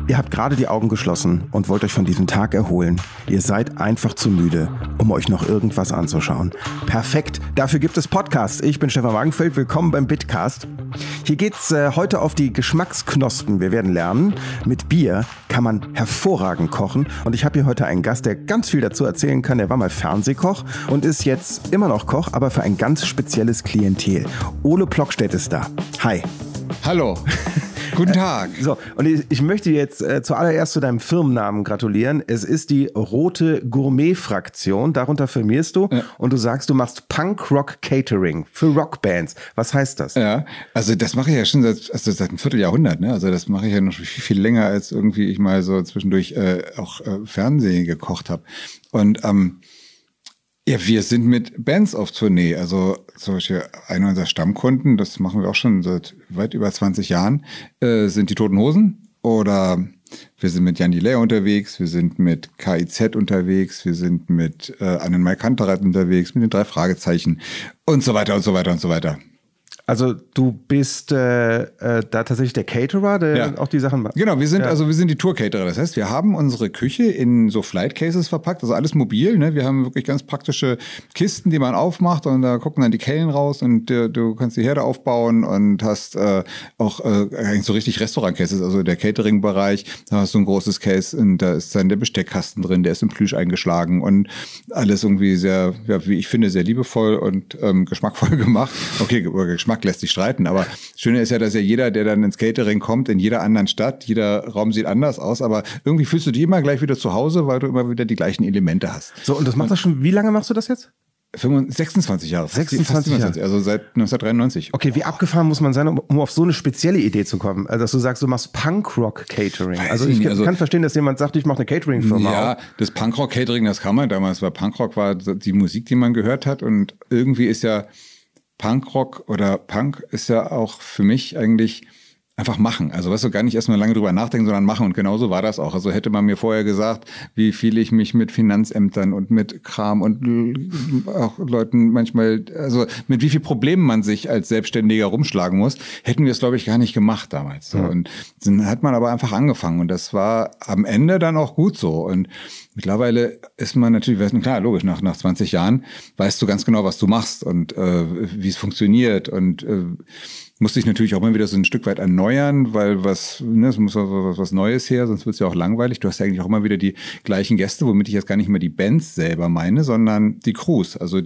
Ihr habt gerade die Augen geschlossen und wollt euch von diesem Tag erholen. Ihr seid einfach zu müde, um euch noch irgendwas anzuschauen. Perfekt, dafür gibt es Podcasts. Ich bin Stefan Wagenfeld, willkommen beim Bitcast. Hier geht's heute auf die Geschmacksknospen. Wir werden lernen, mit Bier kann man hervorragend kochen. Und ich habe hier heute einen Gast, der ganz viel dazu erzählen kann. Der war mal Fernsehkoch und ist jetzt immer noch Koch, aber für ein ganz spezielles Klientel. Ole Plockstedt ist da. Hi. Hallo. Guten Tag. So, und ich möchte jetzt zuallererst zu deinem Firmennamen gratulieren. Es ist die Rote Gourmet-Fraktion. Darunter firmierst du und du sagst, du machst Punk-Rock-Catering für Rockbands. Was heißt das? Ja, also das mache ich ja schon seit einem Vierteljahrhundert. Ne? Also das mache ich ja noch viel, viel länger, als irgendwie ich mal so zwischendurch auch Fernsehen gekocht habe. Und ja, wir sind mit Bands auf Tournee. Also zum Beispiel einer unserer Stammkunden, das machen wir auch schon seit weit über 20 Jahren, sind die Toten Hosen. Oder wir sind mit Jan Delay unterwegs, wir sind mit KIZ unterwegs, wir sind mit Annenmai Kantereit unterwegs, mit den 3 Fragezeichen und so weiter und so weiter und so weiter. Also du bist da tatsächlich der Caterer, der auch die Sachen macht? Genau, wir sind die Tour-Caterer. Das heißt, wir haben unsere Küche in so Flight-Cases verpackt, also alles mobil. Ne? Wir haben wirklich ganz praktische Kisten, die man aufmacht und da gucken dann die Kellen raus und du kannst die Herde aufbauen und hast auch eigentlich so richtig Restaurant-Cases, also der Catering-Bereich. Da hast du ein großes Case und da ist dann der Besteckkasten drin, der ist in Plüsch eingeschlagen und alles irgendwie sehr, ja, wie ich finde, sehr liebevoll und geschmackvoll gemacht. Okay, über Geschmack lässt sich streiten, aber das Schöne ist ja, dass ja jeder, der dann ins Catering kommt, in jeder anderen Stadt, jeder Raum sieht anders aus, aber irgendwie fühlst du dich immer gleich wieder zu Hause, weil du immer wieder die gleichen Elemente hast. So, und das machst du schon, wie lange machst du das jetzt? 26 Jahre. 26 Jahre. Also seit 1993. Okay, wie abgefahren muss man sein, um auf so eine spezielle Idee zu kommen? Also, dass du sagst, du machst Punkrock-Catering. Also ich kann verstehen, dass jemand sagt, ich mache eine Catering-Firma. Ja, das Punkrock-Catering, das kann man damals, weil Punkrock war die Musik, die man gehört hat und irgendwie ist ja Punkrock oder Punk ist ja auch für mich eigentlich einfach machen. Also weißt du, gar nicht erstmal lange drüber nachdenken, sondern machen. Und genauso war das auch. Also hätte man mir vorher gesagt, wie viel ich mich mit Finanzämtern und mit Kram und auch Leuten manchmal, also mit wie viel Problemen man sich als Selbstständiger rumschlagen muss, hätten wir es, glaube ich, gar nicht gemacht damals. So. Und dann hat man aber einfach angefangen. Und das war am Ende dann auch gut so. Und mittlerweile ist man natürlich, klar, logisch, nach 20 Jahren weißt du ganz genau, was du machst und wie es funktioniert und musste ich natürlich auch mal wieder so ein Stück weit erneuern, weil es muss was Neues her, sonst wird es ja auch langweilig. Du hast ja eigentlich auch immer wieder die gleichen Gäste, womit ich jetzt gar nicht mehr die Bands selber meine, sondern die Crews. Also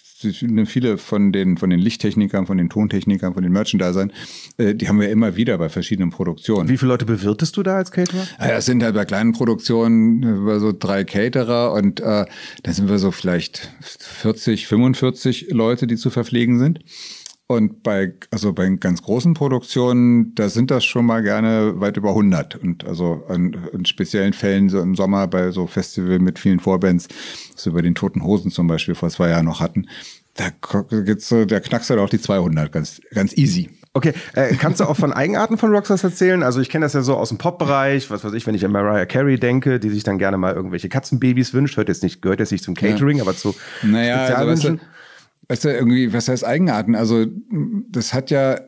viele von den Lichttechnikern, von den Tontechnikern, von den Merchandisern, die haben wir immer wieder bei verschiedenen Produktionen. Wie viele Leute bewirtest du da als Caterer? Ja, es sind halt bei kleinen Produktionen so 3 Caterer und da sind wir so vielleicht 40, 45 Leute, die zu verpflegen sind. Und bei ganz großen Produktionen, da sind das schon mal gerne weit über 100. Und also in speziellen Fällen, so im Sommer bei so Festival mit vielen Vorbands, was wir bei den Toten Hosen zum Beispiel vor 2 Jahren noch hatten, da knackst du halt auch die 200, ganz, ganz easy. Okay, kannst du auch von Eigenarten von Rockstars erzählen? Also ich kenne das ja so aus dem Pop-Bereich, was weiß ich, wenn ich an Mariah Carey denke, die sich dann gerne mal irgendwelche Katzenbabys wünscht, gehört jetzt nicht zum Catering, aber zu Spezialwünschen. Weißt du, irgendwie, was heißt Eigenarten? Also, es hat ja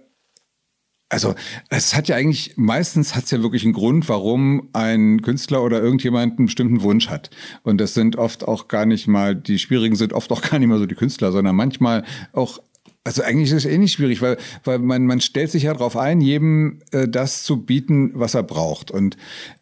eigentlich, meistens hat es ja wirklich einen Grund, warum ein Künstler oder irgendjemand einen bestimmten Wunsch hat. Und das sind oft auch gar nicht mal, die schwierigen sind oft auch gar nicht mal so die Künstler, sondern manchmal auch, also eigentlich ist es nicht schwierig, weil man stellt sich ja darauf ein, jedem das zu bieten, was er braucht. Und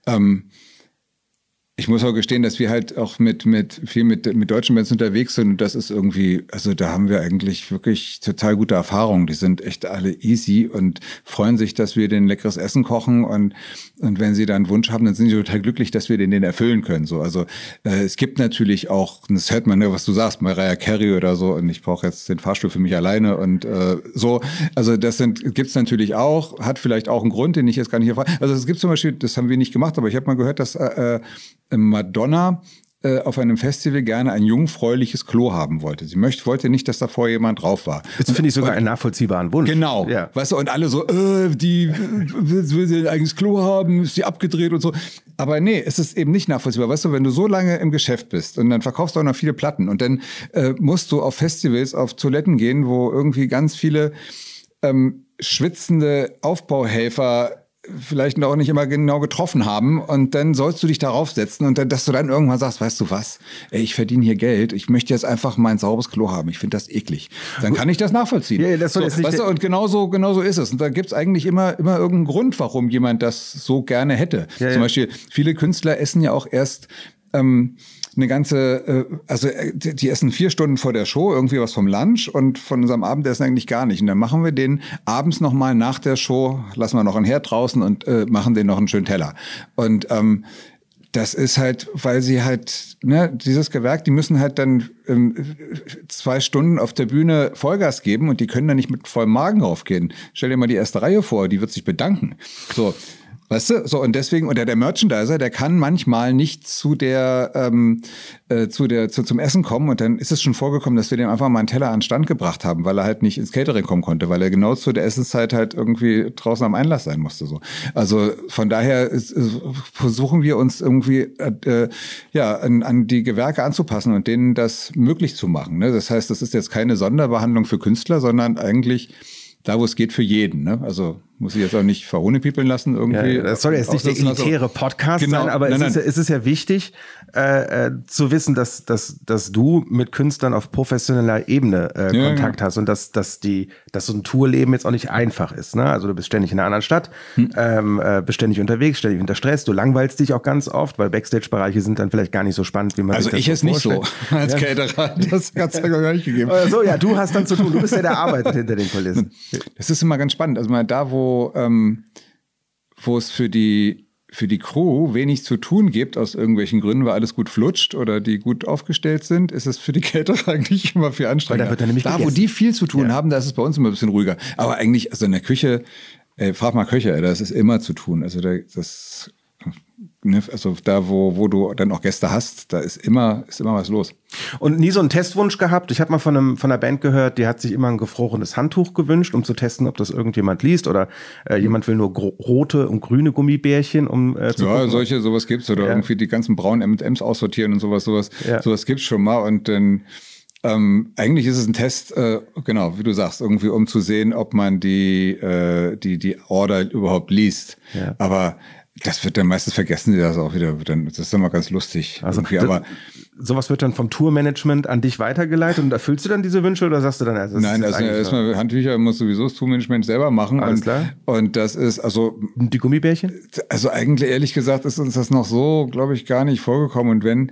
ich muss auch gestehen, dass wir halt auch mit deutschen Bands unterwegs sind und das ist irgendwie, also da haben wir eigentlich wirklich total gute Erfahrungen. Die sind echt alle easy und freuen sich, dass wir denen leckeres Essen kochen und wenn sie da einen Wunsch haben, dann sind sie total glücklich, dass wir den erfüllen können. So, also es gibt natürlich auch, das hört man, was du sagst, Mariah Carey oder so und ich brauche jetzt den Fahrstuhl für mich alleine und so. Also gibt's natürlich auch, hat vielleicht auch einen Grund, den ich jetzt gar nicht erfahre. Also es gibt zum Beispiel, das haben wir nicht gemacht, aber ich habe mal gehört, dass Madonna auf einem Festival gerne ein jungfräuliches Klo haben wollte. Sie wollte nicht, dass davor jemand drauf war. Das finde ich sogar einen nachvollziehbaren Wunsch. Genau. Ja. Weißt du, und alle so, die will sie ein eigenes Klo haben, ist sie abgedreht und so. Aber nee, es ist eben nicht nachvollziehbar. Weißt du, wenn du so lange im Geschäft bist und dann verkaufst du auch noch viele Platten und dann musst du auf Festivals, auf Toiletten gehen, wo irgendwie ganz viele schwitzende Aufbauhelfer vielleicht auch nicht immer genau getroffen haben und dann sollst du dich darauf setzen und dann, dass du dann irgendwann sagst, weißt du was, ey, ich verdiene hier Geld, ich möchte jetzt einfach mein sauberes Klo haben, ich finde das eklig. Dann kann ich das nachvollziehen. Ja, das soll jetzt nicht weißt du, und genauso ist es. Und da gibt's eigentlich immer irgendeinen Grund, warum jemand das so gerne hätte. Ja, Zum Beispiel, viele Künstler essen ja auch erst eine ganze, die essen 4 Stunden vor der Show irgendwie was vom Lunch und von unserem Abendessen eigentlich gar nicht. Und dann machen wir den abends nochmal nach der Show, lassen wir noch einen Herd draußen und machen den noch einen schönen Teller. Und das ist halt, weil sie halt, dieses Gewerk, die müssen halt dann 2 Stunden auf der Bühne Vollgas geben und die können dann nicht mit vollem Magen raufgehen. Stell dir mal die erste Reihe vor, die wird sich bedanken. So. Weißt du, so und deswegen, oder der Merchandiser, der kann manchmal nicht zum Essen kommen und dann ist es schon vorgekommen, dass wir dem einfach mal einen Teller an den Stand gebracht haben, weil er halt nicht ins Catering kommen konnte, weil er genau zu der Essenszeit halt irgendwie draußen am Einlass sein musste. So. Also von daher versuchen wir uns irgendwie an die Gewerke anzupassen und denen das möglich zu machen. Ne? Das heißt, das ist jetzt keine Sonderbehandlung für Künstler, sondern eigentlich da, wo es geht, für jeden. Ne? Also muss ich jetzt auch nicht verhohnepiepeln lassen irgendwie. Ja, das soll jetzt nicht der elitäre Podcast sein, aber es ist ja wichtig zu wissen, dass du mit Künstlern auf professioneller Ebene Kontakt hast und dass so ein Tourleben jetzt auch nicht einfach ist. Ne? Also du bist ständig in einer anderen Stadt, bist ständig unterwegs, ständig unter Stress, du langweilst dich auch ganz oft, weil Backstage-Bereiche sind dann vielleicht gar nicht so spannend, wie man sich das ich es nicht so als Caterer, das hat es ja gar nicht gegeben. So, ja, du hast dann zu tun, du bist ja der arbeitet hinter den Kulissen. Das ist immer ganz spannend, also mal da, wo es für die Crew wenig zu tun gibt, aus irgendwelchen Gründen, weil alles gut flutscht oder die gut aufgestellt sind, ist es für die Caterer eigentlich immer viel anstrengender. Da wird dann nämlich wo die viel zu tun haben, da ist es bei uns immer ein bisschen ruhiger. Aber eigentlich, also in der Küche, frag mal Köche, das ist immer zu tun. Also da, wo du dann auch Gäste hast, da ist immer was los. Und nie so einen Testwunsch gehabt? Ich habe mal von einer Band gehört, die hat sich immer ein gefrorenes Handtuch gewünscht, um zu testen, ob das irgendjemand liest oder jemand will nur rote und grüne Gummibärchen, zu gucken. Sowas gibt's oder irgendwie die ganzen braunen M&Ms aussortieren und sowas gibt's schon mal und dann eigentlich ist es ein Test, genau, wie du sagst, irgendwie um zu sehen, ob man die Order überhaupt liest. Ja. Aber das wird dann meistens vergessen, die das auch wieder. Das ist dann mal ganz lustig. Also, aber sowas wird dann vom Tourmanagement an dich weitergeleitet und erfüllst du dann diese Wünsche oder sagst du dann? Nein, also erstmal Handtücher muss sowieso das Tourmanagement selber machen. Alles klar. Und das ist die Gummibärchen? Also eigentlich ehrlich gesagt ist uns das noch so, glaube ich, gar nicht vorgekommen. Und wenn,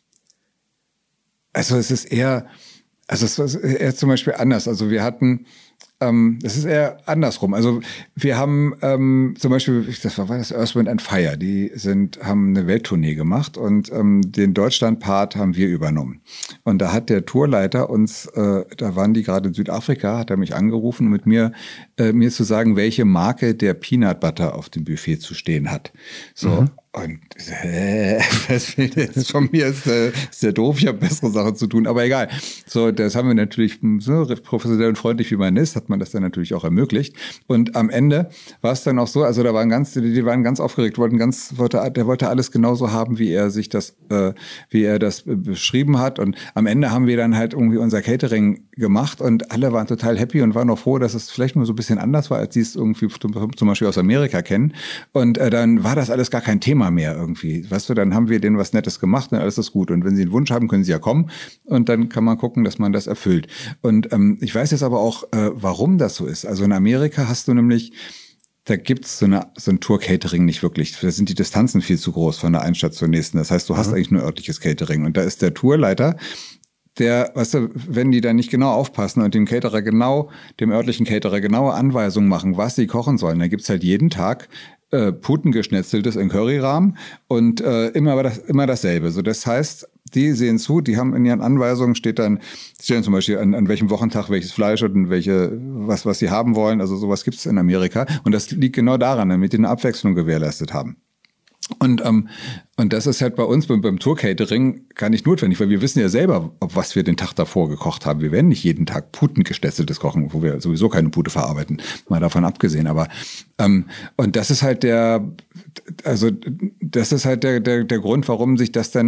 es ist eher zum Beispiel anders. Also wir hatten es ist eher andersrum. Also wir haben zum Beispiel, war das Earth, Wind & Fire, die haben eine Welttournee gemacht und den Deutschland-Part haben wir übernommen. Und da hat der Tourleiter uns, da waren die gerade in Südafrika, hat er mich angerufen, mit mir zu sagen, welche Marke der Peanut Butter auf dem Buffet zu stehen hat. So. Mhm. Und was will jetzt von mir? Ist ja doof, ich habe bessere Sachen zu tun, aber egal. So, das haben wir natürlich so professionell und freundlich, wie man ist, hat man das dann natürlich auch ermöglicht. Und am Ende war es dann auch so, also die waren ganz aufgeregt, der wollte alles genauso haben, wie er das beschrieben hat. Und am Ende haben wir dann halt irgendwie unser Catering gemacht und alle waren total happy und waren auch froh, dass es vielleicht nur so ein bisschen anders war, als sie es irgendwie zum Beispiel aus Amerika kennen. Und dann war das alles gar kein Thema mehr irgendwie. Weißt du, dann haben wir denen was Nettes gemacht und alles ist gut. Und wenn sie einen Wunsch haben, können sie ja kommen und dann kann man gucken, dass man das erfüllt. Und ich weiß jetzt aber auch, warum das so ist. Also in Amerika hast du nämlich, da gibt's so ein Tour-Catering nicht wirklich. Da sind die Distanzen viel zu groß von der einen Stadt zur nächsten. Das heißt, du hast eigentlich nur örtliches Catering. Und da ist der Tourleiter, der, weißt du, wenn die da nicht genau aufpassen und dem örtlichen Caterer genaue Anweisungen machen, was sie kochen sollen, dann gibt's halt jeden Tag Putengeschnetzeltes in Curryrahmen und immer dasselbe. So, das heißt, die sehen zu, die haben in ihren Anweisungen stehen zum Beispiel an welchem Wochentag welches Fleisch und was sie haben wollen. Also sowas gibt's in Amerika. Und das liegt genau daran, damit die eine Abwechslung gewährleistet haben. Und das ist halt bei uns beim Tour-Catering gar nicht notwendig, weil wir wissen ja selber, was wir den Tag davor gekocht haben. Wir werden nicht jeden Tag Putengeschnetzeltes kochen, wo wir sowieso keine Pute verarbeiten, mal davon abgesehen. Aber und das ist halt der Grund, warum sich das dann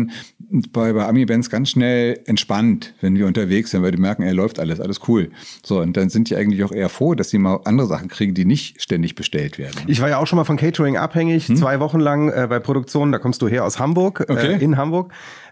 bei Ami-Bands ganz schnell entspannt, wenn wir unterwegs sind, weil die merken, läuft alles cool. So, und dann sind die eigentlich auch eher froh, dass sie mal andere Sachen kriegen, die nicht ständig bestellt werden. Ich war ja auch schon mal von Catering abhängig, 2 Wochen lang bei Produktionen. Da kommst du her aus Hamburg, in Hamburg.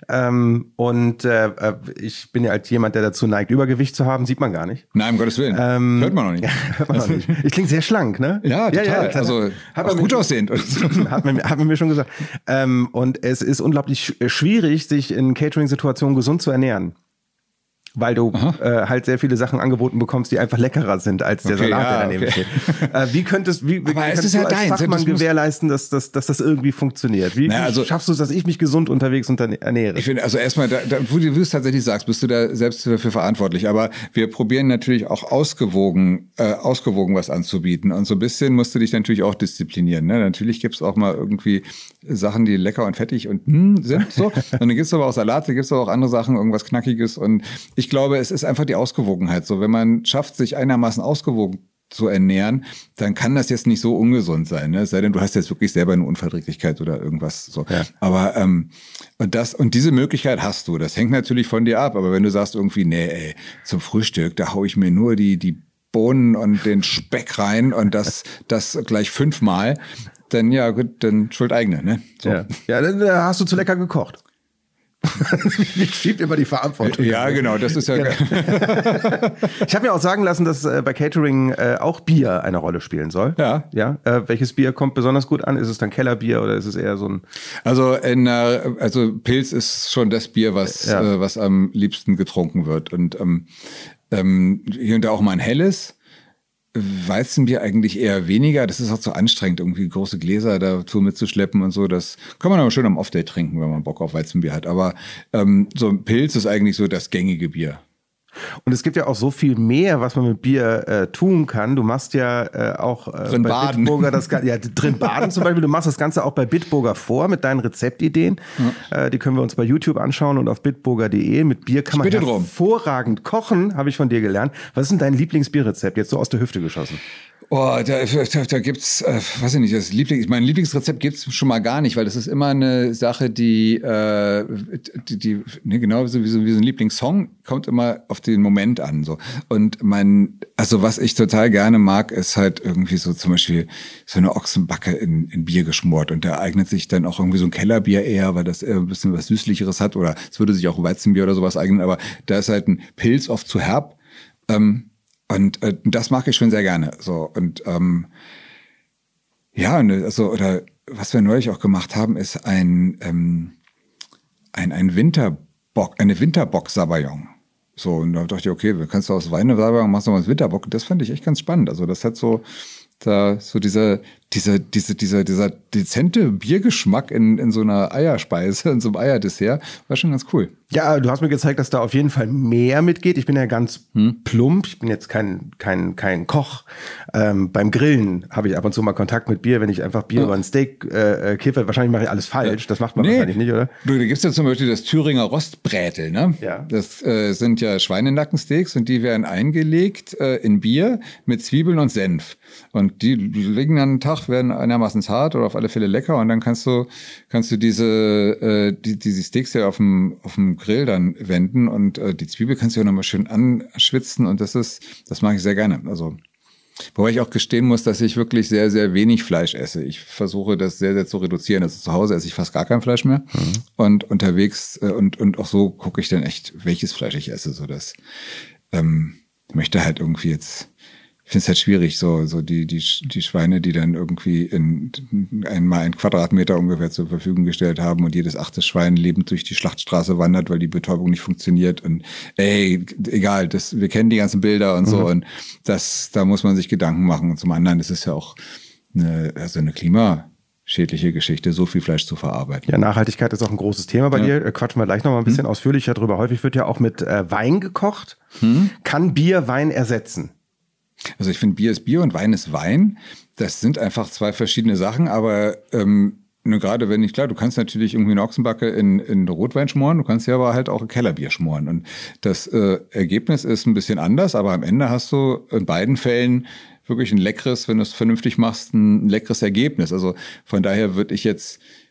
Ich bin ja als jemand, der dazu neigt, Übergewicht zu haben, sieht man gar nicht. Nein, um Gottes Willen. Hört man noch nicht. Hört man noch nicht. Ich klinge sehr schlank, ne? Ja, total. Also auch gut aussehend. Hat man mir schon gesagt. Und es ist unglaublich schwierig, sich in Catering-Situationen gesund zu ernähren. Weil du halt sehr viele Sachen angeboten bekommst, die einfach leckerer sind als der Salat, der daneben steht. Wie könntest du als Fachmann gewährleisten, dass das irgendwie funktioniert? Wie schaffst du es, dass ich mich gesund unterwegs ernähre? Ich finde, also erstmal, wo du es tatsächlich sagst, bist du da selbst dafür verantwortlich. Aber wir probieren natürlich auch ausgewogen was anzubieten. Und so ein bisschen musst du dich natürlich auch disziplinieren. Ne? Natürlich gibt es auch mal irgendwie Sachen, die lecker und fettig und sind so. Und dann gibt es aber auch Salate, gibt es aber auch andere Sachen, irgendwas Knackiges. Und ich glaube, es ist einfach die Ausgewogenheit. So, wenn man schafft, sich einigermaßen ausgewogen zu ernähren, dann kann das jetzt nicht so ungesund sein. Ne? Es sei denn, du hast jetzt wirklich selber eine Unverträglichkeit oder irgendwas. So. Ja. Aber und diese Möglichkeit hast du. Das hängt natürlich von dir ab. Aber wenn du sagst irgendwie, zum Frühstück, da hau ich mir nur die Bohnen und den Speck rein und das gleich 5-mal, dann ja gut, dann Schuld eigene. Ne? So. Ja, dann hast du zu lecker gekocht. Ich schiebe immer die Verantwortung. Ja, genau, das ist ja geil. Ich habe mir auch sagen lassen, dass bei Catering auch Bier eine Rolle spielen soll. Ja. Welches Bier kommt besonders gut an? Ist es dann Kellerbier oder ist es eher so ein... Also Pils ist schon das Bier, was am liebsten getrunken wird. Und hier und da auch mal ein helles. Weizenbier eigentlich eher weniger. Das ist auch zu anstrengend, irgendwie große Gläser dazu mitzuschleppen und so. Das kann man aber schön am Off-Day trinken, wenn man Bock auf Weizenbier hat. Aber so ein Pilz ist eigentlich so das gängige Bier. Und es gibt ja auch so viel mehr, was man mit Bier tun kann. Du machst ja auch drin bei baden. Bitburger drin baden zum Beispiel. Du machst das Ganze auch bei Bitburger vor mit deinen Rezeptideen. Ja. Die können wir uns bei YouTube anschauen und auf bitburger.de. Mit Bier kann man hervorragend kochen, habe ich von dir gelernt. Was ist denn dein Lieblingsbierrezept? Jetzt so aus der Hüfte geschossen. Oh, da gibt's, weiß ich nicht, mein Lieblingsrezept gibt's schon mal gar nicht, weil das ist immer eine Sache, die genau wie so ein Lieblingssong kommt immer auf den Moment an, so. Und was ich total gerne mag, ist halt irgendwie so zum Beispiel so eine Ochsenbacke in Bier geschmort und da eignet sich dann auch irgendwie so ein Kellerbier eher, weil das eher ein bisschen was Süßlicheres hat oder es würde sich auch Weizenbier oder sowas eignen, aber da ist halt ein Pilz oft zu herb, und das mag ich schon sehr gerne. So und oder was wir neulich auch gemacht haben, ist eine Winterbock Sabayon. So und da dachte ich, okay, wir kannst du aus Wein Sabayon machst du mal das Winterbock. Das fand ich echt ganz spannend. Also das hat dieser dezente Biergeschmack in so einer Eierspeise, in so einem Eierdessert, war schon ganz cool. Ja, du hast mir gezeigt, dass da auf jeden Fall mehr mitgeht. Ich bin ja ganz plump. Ich bin jetzt kein Koch. Beim Grillen habe ich ab und zu mal Kontakt mit Bier, wenn ich einfach Bier über ein Steak kiffe. Wahrscheinlich mache ich alles falsch. Das macht man wahrscheinlich nicht, oder? Da gibt's ja zum Beispiel das Thüringer Rostbrätel, ne? Ja. Das sind ja Schweinenackensteaks und die werden eingelegt in Bier mit Zwiebeln und Senf. Und die liegen dann einen Tag, werden einigermaßen hart oder auf alle Fälle lecker. Und dann kannst du diese Steaks ja auf dem Grill dann wenden und die Zwiebel kannst du ja nochmal schön anschwitzen und das mag ich sehr gerne. Also, wobei ich auch gestehen muss, dass ich wirklich sehr, sehr wenig Fleisch esse. Ich versuche das sehr, sehr zu reduzieren. Also zu Hause esse ich fast gar kein Fleisch mehr und unterwegs und auch so gucke ich dann echt, welches Fleisch ich esse, so dass möchte halt irgendwie jetzt. Ich finde es halt schwierig, so die Schweine, die dann irgendwie einmal einen Quadratmeter ungefähr zur Verfügung gestellt haben und jedes 8. Schwein lebend durch die Schlachtstraße wandert, weil die Betäubung nicht funktioniert und egal, wir kennen die ganzen Bilder und so und da muss man sich Gedanken machen und zum anderen ist es ja auch eine klimaschädliche Geschichte, so viel Fleisch zu verarbeiten. Ja, Nachhaltigkeit ist auch ein großes Thema bei dir. Quatschen wir gleich noch mal ein bisschen ausführlicher drüber. Häufig wird ja auch mit Wein gekocht. Kann Bier Wein ersetzen? Also ich finde, Bier ist Bier und Wein ist Wein. Das sind einfach 2 verschiedene Sachen, aber nur gerade du kannst natürlich irgendwie eine Ochsenbacke in Rotwein schmoren, du kannst ja aber halt auch ein Kellerbier schmoren. Und das Ergebnis ist ein bisschen anders, aber am Ende hast du in beiden Fällen wirklich ein leckeres, wenn du es vernünftig machst, ein leckeres Ergebnis. Also von daher würde ich jetzt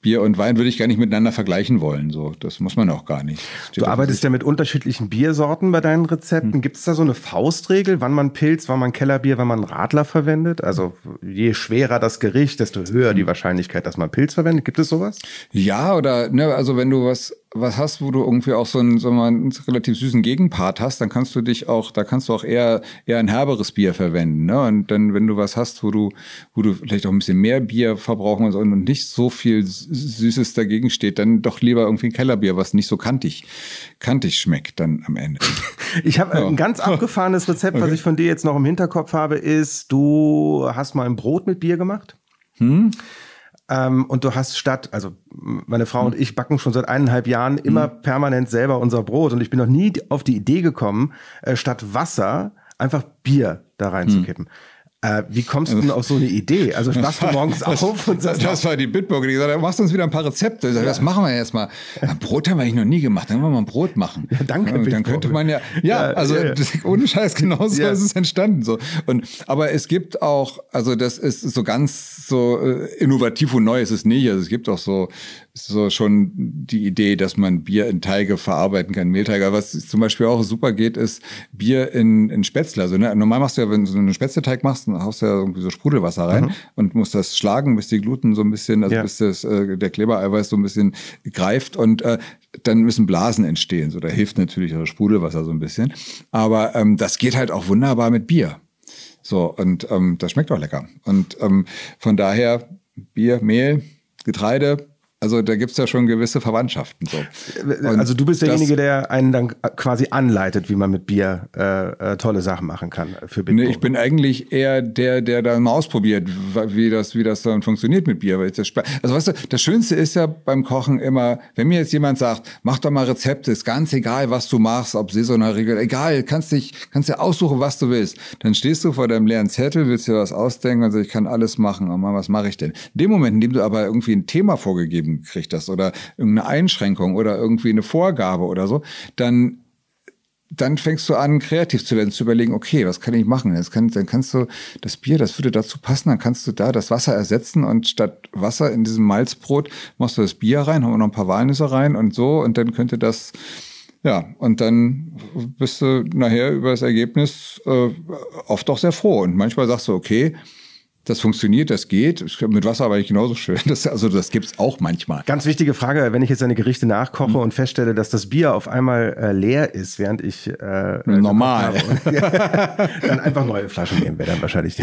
Bier und Wein würde ich gar nicht miteinander vergleichen wollen. So, das muss man auch gar nicht. Du arbeitest ja mit unterschiedlichen Biersorten bei deinen Rezepten. Gibt es da so eine Faustregel, wann man Pilz, wann man Kellerbier, wann man Radler verwendet? Also je schwerer das Gericht, desto höher die Wahrscheinlichkeit, dass man Pilz verwendet. Gibt es sowas? Ja, oder ne, also wenn du was hast, wo du irgendwie auch so einen relativ süßen Gegenpart hast, dann kannst du auch eher ein herberes Bier verwenden, ne? Und dann, wenn du was hast, wo du vielleicht auch ein bisschen mehr Bier verbrauchen musst und nicht so viel Süßes dagegen steht, dann doch lieber irgendwie ein Kellerbier, was nicht so kantig schmeckt dann am Ende. Ich habe ein ganz abgefahrenes Rezept, was ich von dir jetzt noch im Hinterkopf habe, ist, du hast mal ein Brot mit Bier gemacht. Und du hast also meine Frau und ich backen schon seit 1,5 Jahren immer permanent selber unser Brot. Und ich bin noch nie auf die Idee gekommen, statt Wasser einfach Bier da reinzukippen. Wie kommst du denn auf so eine Idee? Also stehst du morgens auf und sagst... Das war die Bitburger, die gesagt hat, machst du uns wieder ein paar Rezepte. Ich sag, das machen wir jetzt mal. Brot haben wir eigentlich noch nie gemacht, dann wollen wir mal ein Brot machen. Ja, danke. Dann könnte man ohne Scheiß, genauso ist es entstanden. So. Aber es gibt auch, also das ist so ganz so innovativ und neu ist es nicht. Also es gibt auch so schon die Idee, dass man Bier in Teige verarbeiten kann, Mehlteige. Was zum Beispiel auch super geht, ist Bier in Spätzle. Also normal machst du ja, wenn du so einen Spätzleteig machst, dann haust du ja irgendwie so Sprudelwasser rein und musst das schlagen, bis die Gluten so ein bisschen, bis der Klebereiweiß so ein bisschen greift und dann müssen Blasen entstehen. So, da hilft natürlich das Sprudelwasser so ein bisschen. Aber das geht halt auch wunderbar mit Bier. So, und das schmeckt auch lecker. Und von daher Bier, Mehl, Getreide, also da gibt's ja schon gewisse Verwandtschaften. So. Also du bist derjenige, der einen dann quasi anleitet, wie man mit Bier tolle Sachen machen kann für Bitburger. Nee, ich bin eigentlich eher der dann mal ausprobiert, wie das dann funktioniert mit Bier. Also weißt du, das Schönste ist ja beim Kochen immer, wenn mir jetzt jemand sagt, mach doch mal Rezepte, ist ganz egal, was du machst, ob saisonal, egal, kannst ja aussuchen, was du willst. Dann stehst du vor deinem leeren Zettel, willst dir was ausdenken und sagst, ich kann alles machen, aber was mache ich denn? In dem Moment, in dem du aber irgendwie ein Thema vorgegeben kriegst das oder irgendeine Einschränkung oder irgendwie eine Vorgabe oder so, dann fängst du an, kreativ zu werden, zu überlegen, okay, was kann ich machen? Dann kannst du das Bier, das würde dazu passen, dann kannst du da das Wasser ersetzen und statt Wasser in diesem Malzbrot machst du das Bier rein, haben wir noch ein paar Walnüsse rein und so und dann könnte das, ja, und dann bist du nachher über das Ergebnis oft auch sehr froh und manchmal sagst du, okay, das funktioniert, das geht. Mit Wasser aber nicht genauso schön. Das gibt's auch manchmal. Ganz wichtige Frage, wenn ich jetzt eine Gerichte nachkoche und feststelle, dass das Bier auf einmal leer ist, während ich normal dann einfach neue Flaschen nehmen wäre dann wahrscheinlich die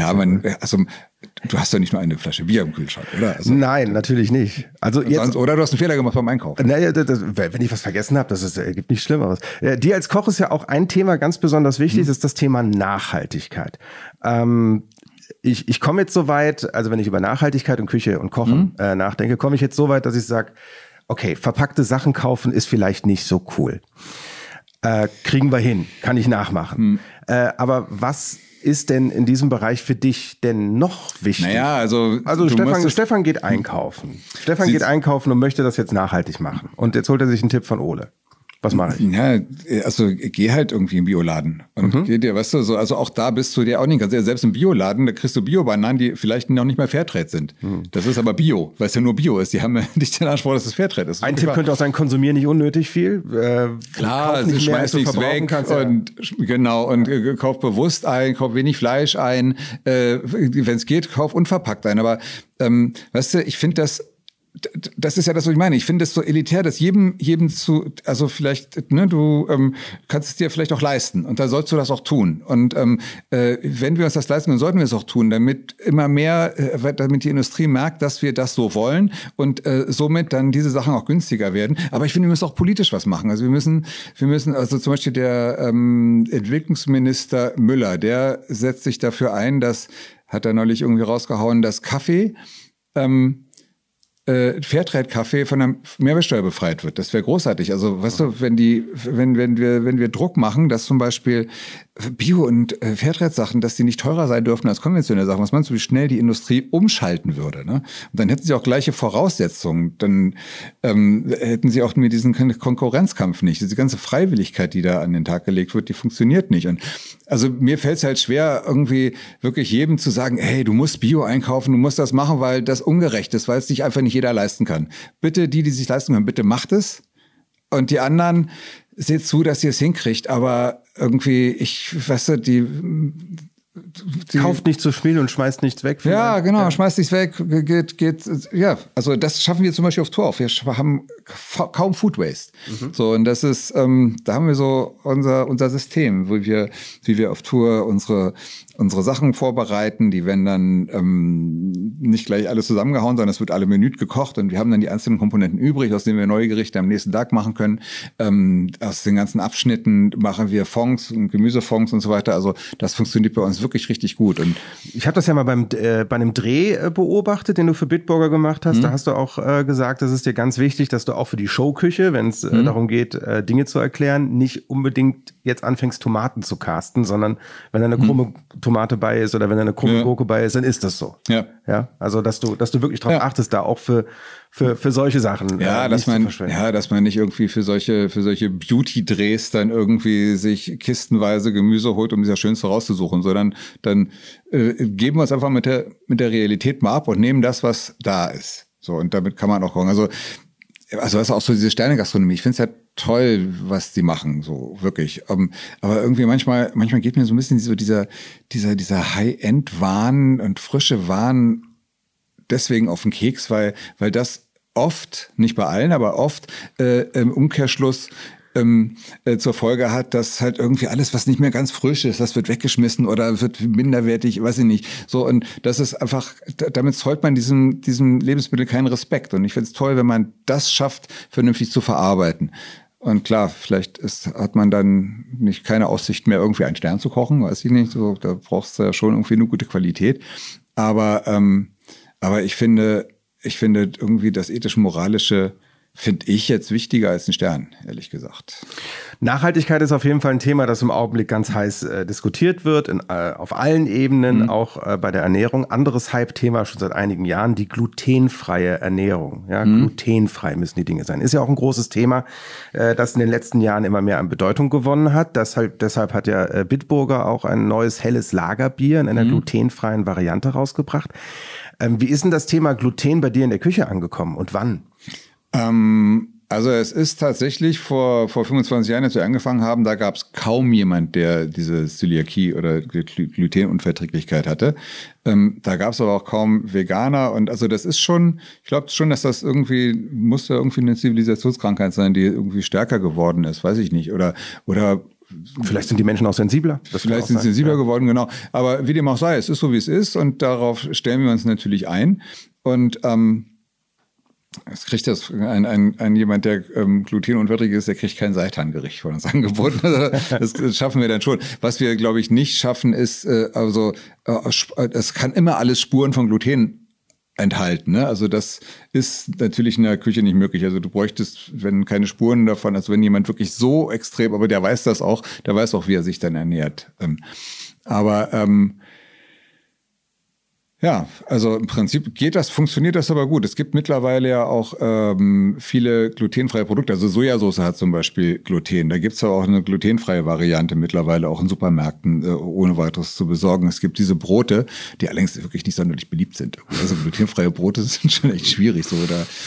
du hast ja nicht nur eine Flasche Bier im Kühlschrank, oder? Also, nein, natürlich nicht. Also jetzt, oder du hast einen Fehler gemacht beim Einkaufen. Naja, wenn ich was vergessen habe, gibt nichts Schlimmeres. Dir als Koch ist ja auch ein Thema ganz besonders wichtig, das ist das Thema Nachhaltigkeit. Ich komme jetzt so weit, also wenn ich über Nachhaltigkeit und Küche und Kochen nachdenke, komme ich jetzt so weit, dass ich sage, okay, verpackte Sachen kaufen ist vielleicht nicht so cool. Kriegen wir hin, kann ich nachmachen. Aber was ist denn in diesem Bereich für dich denn noch wichtig? Naja, also Stefan geht einkaufen. Stefan geht einkaufen und möchte das jetzt nachhaltig machen. Und jetzt holt er sich einen Tipp von Ole. Was mache ich? Ja, also geh halt irgendwie im Bioladen und geh dir, weißt du, so, also auch da bist du dir auch nicht ganz, selbst im Bioladen, da kriegst du Bio-Bananen, die vielleicht noch nicht mal Fairtrade sind. Das ist aber Bio, weil es ja nur Bio ist. Die haben ja nicht den Anspruch, dass es Fairtrade ist. Ein Tipp könnte auch sein, konsumier nicht unnötig viel. Klar, es schmeißt nichts weg und kauf bewusst ein, kauf wenig Fleisch ein, wenn es geht, kauf unverpackt ein. Aber weißt du, ich finde das ist ja das, was ich meine. Ich finde es so elitär, dass jedem also vielleicht, ne, du kannst es dir vielleicht auch leisten und da sollst du das auch tun. Und wenn wir uns das leisten, dann sollten wir es auch tun, damit immer mehr, damit die Industrie merkt, dass wir das so wollen und somit dann diese Sachen auch günstiger werden. Aber ich finde, wir müssen auch politisch was machen. Also wir müssen, also zum Beispiel der Entwicklungsminister Müller, der setzt sich dafür ein, hat er neulich irgendwie rausgehauen, dass Kaffee Fairtrade-Kaffee von der Mehrwertsteuer befreit wird. Das wäre großartig. Also, weißt du, wenn wir Druck machen, dass zum Beispiel Bio- und Fairtrade-Sachen, dass die nicht teurer sein dürfen als konventionelle Sachen, was meinst du, wie schnell die Industrie umschalten würde, ne? Und dann hätten sie auch gleiche Voraussetzungen. Dann hätten sie auch mit diesen Konkurrenzkampf nicht. Diese ganze Freiwilligkeit, die da an den Tag gelegt wird, die funktioniert nicht. Und also mir fällt es halt schwer, irgendwie wirklich jedem zu sagen, hey, du musst Bio einkaufen, du musst das machen, weil das ungerecht ist, weil es dich einfach nicht nicht jeder leisten kann. Bitte, die sich leisten können, bitte macht es. Und die anderen, seht zu, dass ihr es hinkriegt. Aber irgendwie, Kauft nicht zu viel und schmeißt nichts weg. Ja, genau, schmeißt nichts weg, ja, also das schaffen wir zum Beispiel auf Tour auch. Wir haben kaum Food Waste. So, und das ist, da haben wir so unser System, wie wir auf Tour unsere Sachen vorbereiten. Die werden dann nicht gleich alles zusammengehauen, sondern es wird alle Minute gekocht und wir haben dann die einzelnen Komponenten übrig, aus denen wir neue Gerichte am nächsten Tag machen können. Aus den ganzen Abschnitten machen wir Fonds und Gemüsefonds und so weiter. Also das funktioniert bei uns wirklich richtig gut. Und ich habe das ja mal bei einem Dreh beobachtet, den du für Bitburger gemacht hast. Da hast du auch gesagt, das ist dir ganz wichtig, dass du auch für die Showküche, wenn es darum geht, Dinge zu erklären, nicht unbedingt jetzt anfängst, Tomaten zu casten, sondern wenn da eine krumme Tomate bei ist oder wenn da eine krumme Gurke bei ist, dann ist das so. Ja, also dass du wirklich darauf achtest, da auch für solche Sachen. Dass man nicht irgendwie für solche Beauty-Drehs dann irgendwie sich kistenweise Gemüse holt, um das Schönste rauszusuchen, sondern dann geben wir uns einfach mit der Realität mal ab und nehmen das, was da ist. So, und damit kann man auch gucken. Also das ist auch so diese Sterne-Gastronomie. Ich finde es ja toll, was die machen, so wirklich. Aber irgendwie manchmal geht mir so ein bisschen so dieser High-End-Wahn und frische Wahn deswegen auf den Keks, weil das oft, nicht bei allen, aber oft im Umkehrschluss zur Folge hat, dass halt irgendwie alles, was nicht mehr ganz frisch ist, das wird weggeschmissen oder wird minderwertig, weiß ich nicht. So, und das ist einfach, damit zollt man diesem Lebensmittel keinen Respekt. Und ich finde es toll, wenn man das schafft, vernünftig zu verarbeiten. Und klar, vielleicht hat man dann keine Aussicht mehr, irgendwie einen Stern zu kochen, weiß ich nicht. So, da brauchst du ja schon irgendwie eine gute Qualität. Aber ich finde irgendwie das ethisch-moralische finde ich jetzt wichtiger als ein Stern, ehrlich gesagt. Nachhaltigkeit ist auf jeden Fall ein Thema, das im Augenblick ganz heiß diskutiert wird, auf allen Ebenen, auch bei der Ernährung. Anderes Hype-Thema schon seit einigen Jahren, die glutenfreie Ernährung. Ja, glutenfrei müssen die Dinge sein. Ist ja auch ein großes Thema, das in den letzten Jahren immer mehr an Bedeutung gewonnen hat. Deshalb hat ja Bitburger auch ein neues helles Lagerbier in einer glutenfreien Variante rausgebracht. Wie ist denn das Thema Gluten bei dir in der Küche angekommen und wann? Also es ist tatsächlich vor 25 Jahren, als wir angefangen haben, da gab es kaum jemand, der diese Zöliakie oder Glutenunverträglichkeit hatte. Da gab es aber auch kaum Veganer und also das ist schon, ich glaube schon, dass das muss ja irgendwie eine Zivilisationskrankheit sein, die irgendwie stärker geworden ist, weiß ich nicht. Oder vielleicht sind die Menschen auch sensibler. Vielleicht sind sie sensibler geworden, genau. Aber wie dem auch sei, es ist so, wie es ist und darauf stellen wir uns natürlich ein. Und es kriegt jemand, der glutenunverträglich ist, der kriegt kein Seitangericht von uns angeboten. Das schaffen wir dann schon. Was wir, glaube ich, nicht schaffen, ist, es kann immer alles Spuren von Gluten enthalten. Ne? Also das ist natürlich in der Küche nicht möglich. Also du bräuchtest, wenn keine Spuren davon, also wenn jemand wirklich so extrem, aber der weiß das auch, der weiß auch, wie er sich dann ernährt. Ja, also im Prinzip funktioniert das aber gut. Es gibt mittlerweile ja auch viele glutenfreie Produkte. Also Sojasauce hat zum Beispiel Gluten. Da gibt's ja auch eine glutenfreie Variante mittlerweile auch in Supermärkten ohne weiteres zu besorgen. Es gibt diese Brote, die allerdings wirklich nicht sonderlich beliebt sind. Also glutenfreie Brote sind schon echt schwierig so.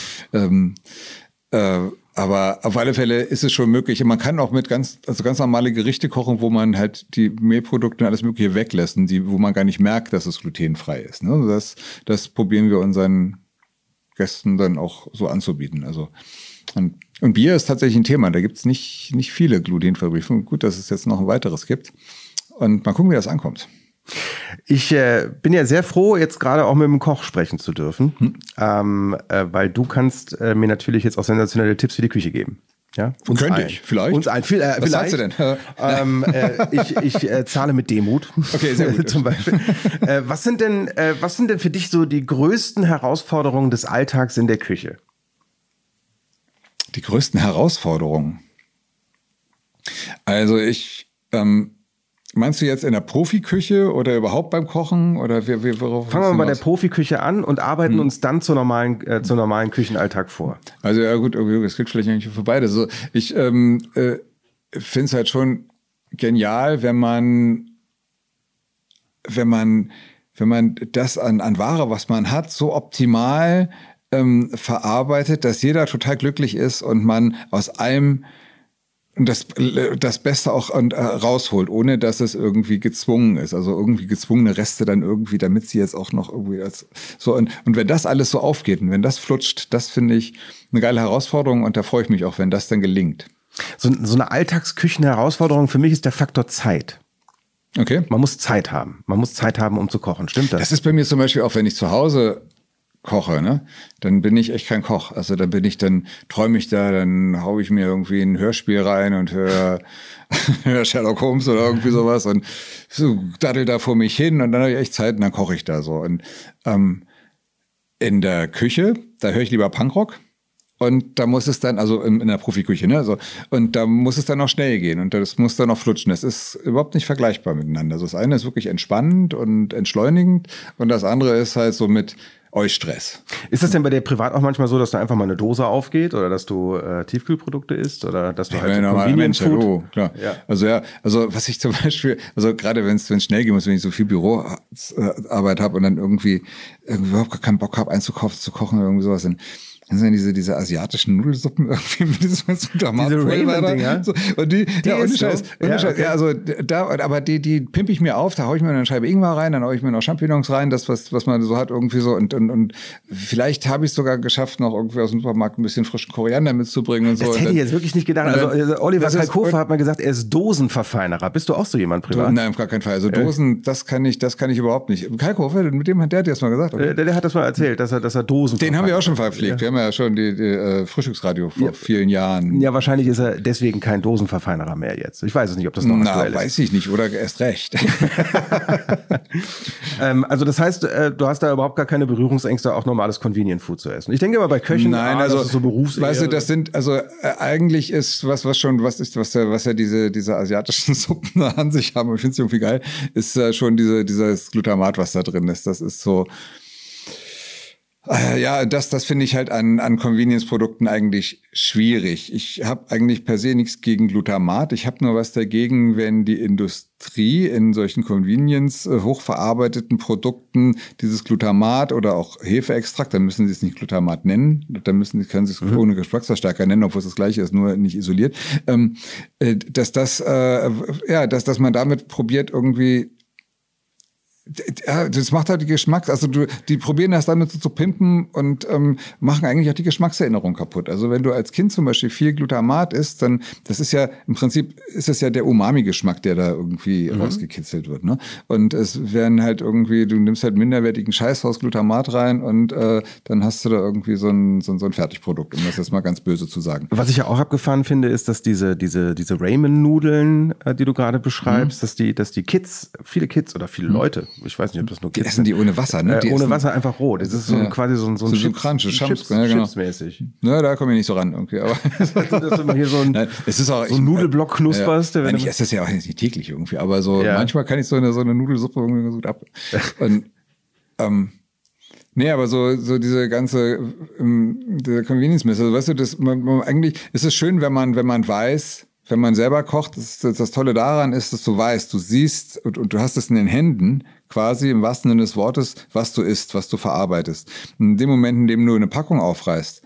Aber auf alle Fälle ist es schon möglich. Man kann auch mit ganz normale Gerichte kochen, wo man halt die Mehlprodukte und alles Mögliche weglässt, wo man gar nicht merkt, dass es glutenfrei ist. Ne? Das probieren wir unseren Gästen dann auch so anzubieten. Also und Bier ist tatsächlich ein Thema. Da gibt es nicht viele glutenfreie. Ich finde gut, dass es jetzt noch ein weiteres gibt. Und mal gucken, wie das ankommt. Ich bin ja sehr froh, jetzt gerade auch mit dem Koch sprechen zu dürfen, weil du kannst mir natürlich jetzt auch sensationelle Tipps für die Küche geben. Ja? Vielleicht. Was zahlst du denn? Ich zahle mit Demut. Okay, sehr gut. Zum Beispiel. Was sind denn für dich so die größten Herausforderungen des Alltags in der Küche? Die größten Herausforderungen? Also meinst du jetzt in der Profiküche oder überhaupt beim Kochen? Oder worauf fangen wir bei der Profiküche an und arbeiten uns dann zum normalen Küchenalltag vor. Also ja gut, es gibt vielleicht eigentlich für beide. Also ich finde es halt schon genial, wenn man das an Ware, was man hat, so optimal verarbeitet, dass jeder total glücklich ist und man aus allem das Beste auch rausholt, ohne dass es irgendwie gezwungen ist. Also irgendwie gezwungene Reste dann irgendwie, damit sie jetzt auch noch irgendwie so. Und wenn das alles so aufgeht und wenn das flutscht, das finde ich eine geile Herausforderung und da freue ich mich auch, wenn das dann gelingt. So eine Alltagsküchen-Herausforderung für mich ist der Faktor Zeit. Okay. Man muss Zeit haben. Man muss Zeit haben, um zu kochen. Stimmt das? Das ist bei mir zum Beispiel auch, wenn ich zu Hause koche, ne, dann bin ich echt kein Koch. Also dann träume ich da, dann haue ich mir irgendwie ein Hörspiel rein und höre Sherlock Holmes oder irgendwie sowas und so daddel da vor mich hin und dann habe ich echt Zeit und dann koche ich da so. Und in der Küche, da höre ich lieber Punkrock. Und da muss es dann, also in der Profiküche, ne, so, und da muss es dann auch schnell gehen und das muss dann auch flutschen. Das ist überhaupt nicht vergleichbar miteinander. Also das eine ist wirklich entspannend und entschleunigend und das andere ist halt so mit Stress. Ist das denn bei dir privat auch manchmal so, dass da einfach mal eine Dose aufgeht oder dass du Tiefkühlprodukte isst oder dass du halt so Convenience Food? Klar. Ja. Also was ich zum Beispiel, also gerade wenn es schnell gehen muss, wenn ich so viel Büroarbeit habe und dann irgendwie überhaupt gar keinen Bock habe einzukaufen, zu kochen oder irgendwie sowas, dann sind diese asiatischen Nudelsuppen irgendwie mit diesem Ramen-Dinger. So, und die ohne Scheiß. Okay. Ja, also aber die pimpe ich mir auf, da haue ich mir eine Scheibe Ingwer rein, dann haue ich mir noch Champignons rein, das, was man so hat, irgendwie so. Und vielleicht habe ich es sogar geschafft, noch irgendwie aus dem Supermarkt ein bisschen frischen Koriander mitzubringen und so. Das hätte ich jetzt wirklich nicht gedacht. Also Oliver Kalkofe hat mal gesagt, er ist Dosenverfeinerer. Bist du auch so jemand privat? Nein, auf gar keinen Fall. Also Dosen, das kann ich überhaupt nicht. Kalkofe, mit dem der hat das mal gesagt. Okay? Der hat das mal erzählt, dass er Dosen. Den haben wir auch schon verpflegt. Wir haben ja schon die Frühstücksradio vor vielen Jahren. Ja, wahrscheinlich ist er deswegen kein Dosenverfeinerer mehr jetzt. Ich weiß es nicht, ob das noch aktuell ist. Weiß ich nicht, oder erst recht. Also das heißt, du hast da überhaupt gar keine Berührungsängste, auch normales Convenient Food zu essen. Ich denke immer bei Köchen, nein, also das ist so Berufsehre. Weißt du, das sind, also eigentlich ist was ja diese asiatischen Suppen da an sich haben, ich finde es irgendwie geil, ist schon dieses Glutamat, was da drin ist. Das ist so. Ja, das finde ich halt an Convenience-Produkten eigentlich schwierig. Ich habe eigentlich per se nichts gegen Glutamat. Ich habe nur was dagegen, wenn die Industrie in solchen Convenience hochverarbeiteten Produkten dieses Glutamat oder auch Hefeextrakt, dann müssen sie es nicht Glutamat nennen, dann können sie es ohne Geschmacksverstärker nennen, obwohl es das Gleiche ist, nur nicht isoliert. Dass man damit probiert irgendwie. Ja, das macht halt die die probieren das damit so zu pimpen und machen eigentlich auch die Geschmackserinnerung kaputt. Also wenn du als Kind zum Beispiel viel Glutamat isst, dann, das ist ja, im Prinzip ist es ja der Umami-Geschmack, der da irgendwie rausgekitzelt wird, ne? Und es werden halt irgendwie, du nimmst halt minderwertigen Scheiß aus Glutamat rein und dann hast du da irgendwie so ein Fertigprodukt, um das jetzt mal ganz böse zu sagen. Was ich ja auch abgefahren finde, ist, dass diese Ramen-Nudeln, die du gerade beschreibst, dass die Kids, viele Kids oder viele Leute, ich weiß nicht, ob das nur Kids essen die ohne Wasser, ne? Ohne Wasser einfach roh. Das ist quasi so ein Chips-mäßig. Ja, da komme ich nicht so ran irgendwie. Aber dass du immer hier so ein Nudelblock knusperst. Ich esse das ja auch nicht täglich irgendwie, aber so manchmal kann ich so eine Nudelsuppe irgendwie gut ab. Und nee, aber so diese ganze Convenience-Mess, also weißt du, eigentlich ist es schön, wenn man weiß, wenn man selber kocht, das Tolle daran ist, dass du weißt, du siehst und du hast es in den Händen, quasi im wahrsten Sinne des Wortes, was du isst, was du verarbeitest. Und in dem Moment, in dem du eine Packung aufreißt,